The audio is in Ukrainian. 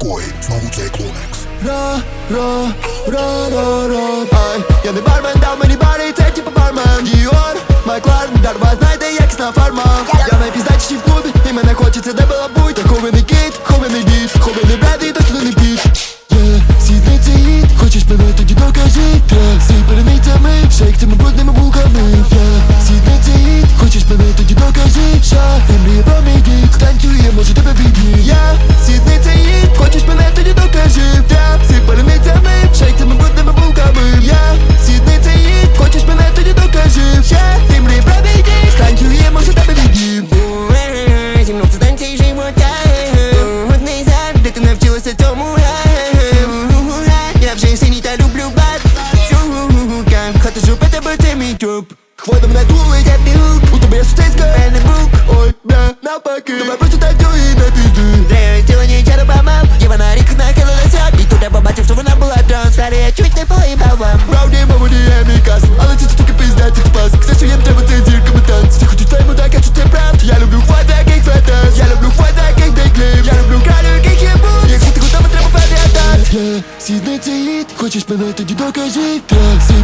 такої, знову цей клонекс. Ай, я не бармен, дав мені бари, це типа бармен. Діор, Майклар, дарма знайде якісна фарма. Я найпіздачіший в клубі, і мене хочеться де була будь. Та хований кіт, хований дід, хований бред і точно не піч. Сідниця гід, хочеш пиво, тоді докажи. Всі перемійцями, шейк цими брудними булками. Сідниця гід, хочеш пиво, тоді докажи. Ти мріє про мій дід, станцює, може тебе відні. Сідниця гід, хочеш пиво, тоді докажи. Всі перемійцями, шейк цими брудними булками. Сідниця гід, хочеш пиво, тоді докажи. Ти мріє про мій дід, станцює, може тебе відні. Зі мною в станції живота. Одне завжди ти навчилася цьому. Я вже синій та люблю бат. Сука, хочу жопа, тебе це мій тюб. Хвода мене тулить, я бігук. У тебе є сусідська, мене бук. Ой, бля, навпаки. Давай просто танцюй і не пізди. Треба стілені чаруба мав. Діва на рік нахилилася. І тут я побачив, що вона була транс. Старий, я чуть не поїбав вам. Правді, маму, не мій кас. Але ці штуки пиздять, як пас. Все, що їм треба, це зірками танц. Всі хочуть твоєму так, я чуть це правд. Я люблю хват, таких фетес. Я люблю хват, таких дейкліп. Я люблю кралю, яких є бут. Якщо ти готова, треба пам'ятати. Сідниця гід, хочеш пиво, тоді докажи. Всі